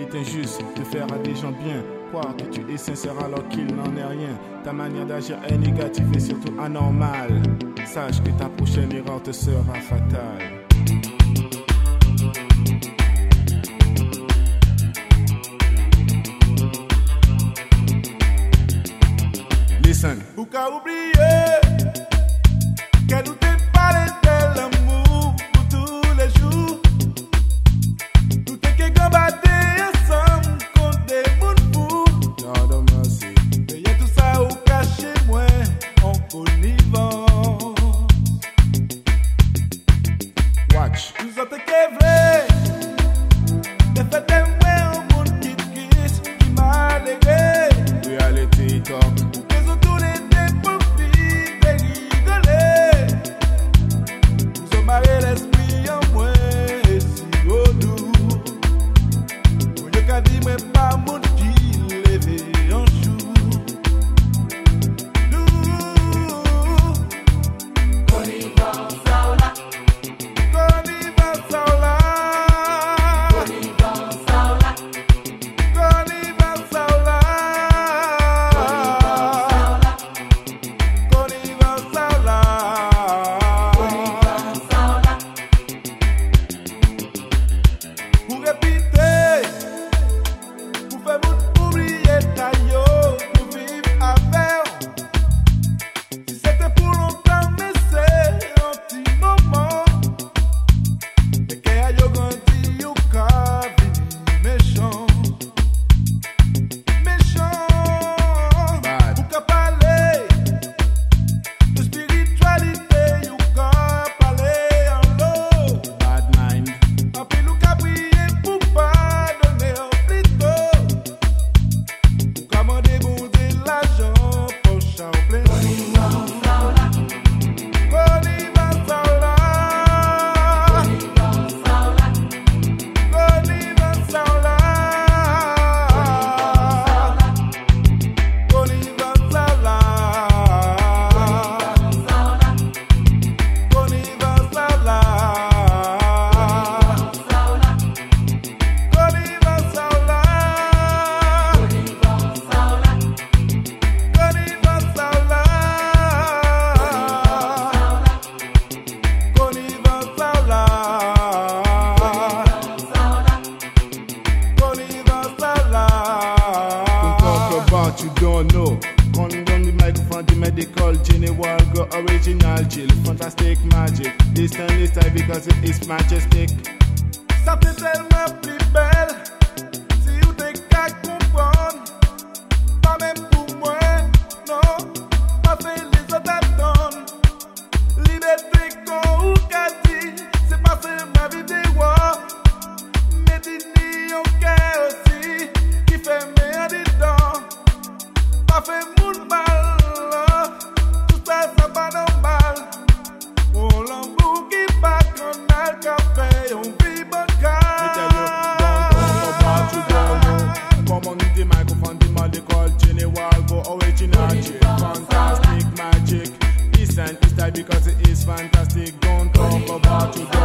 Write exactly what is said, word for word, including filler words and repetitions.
est injuste de faire à des gens bien croire que tu es sincère alors qu'il n'en est rien. Ta manière d'agir est négative et surtout anormale. Sache que ta prochaine erreur te sera fatale. Listen. Pourquoi oublier qu'elle nous t'a parlé de l'amour pour tous les jours? Tout est que combattre ensemble contre des mouns fous. Lord of mercy. Et y'a tout ça au caché, moi, en connivence. Watch. Nous autres qui vrai, des faits de moi, un monde qui triste, qui m'a légué. Reality talk. L'esprit en moi et si au nous on ne qu'a dit même pas mon qui levé en jour nous Connivence Saola Connivence Saola Connivence Saola Connivence Saola Connivence Saola You don't know. Calling down the microphone, the medical general go original chill, fantastic magic. This time this time because it is majestic. Ça fait tellement plus belle si vous t'es qu'à comprendre. Pas même pour moi, non. Pas fait les autres attendre. Liberté qu'on ou qu'a dit, c'est pas ma vidéo. Mais dis-ni au cœur aussi qui fait meilleur dedans. Ça fait moun mal, tout ça, ça pas normal. On l'embout qui bat qu'on a le café, on vit bon cas. Me tell you, don't talk about you don't know. Come on in the microphone, the medical general go original chill, fantastic magic. Listen, it's time because it is fantastic. Don't talk about you don't know.